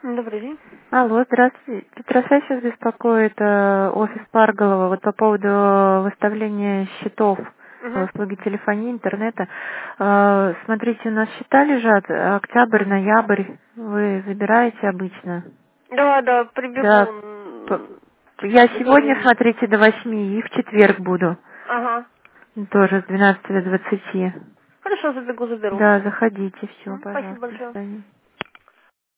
Добрый день. Алло, здравствуйте. Петросвязь сейчас беспокоит офис Парголова вот по поводу выставления счетов Угу. услуги телефонии, интернета. Смотрите, у нас счета лежат октябрь, ноябрь. Вы забираете обычно? Да, да, прибегу Да. п- Я за сегодня, ними. смотрите, до 8 и в четверг буду. Ага. Тоже с 12 до 20. Хорошо, забегу, заберу. Да, заходите, все, Спасибо пожалуйста, до большое. свидания.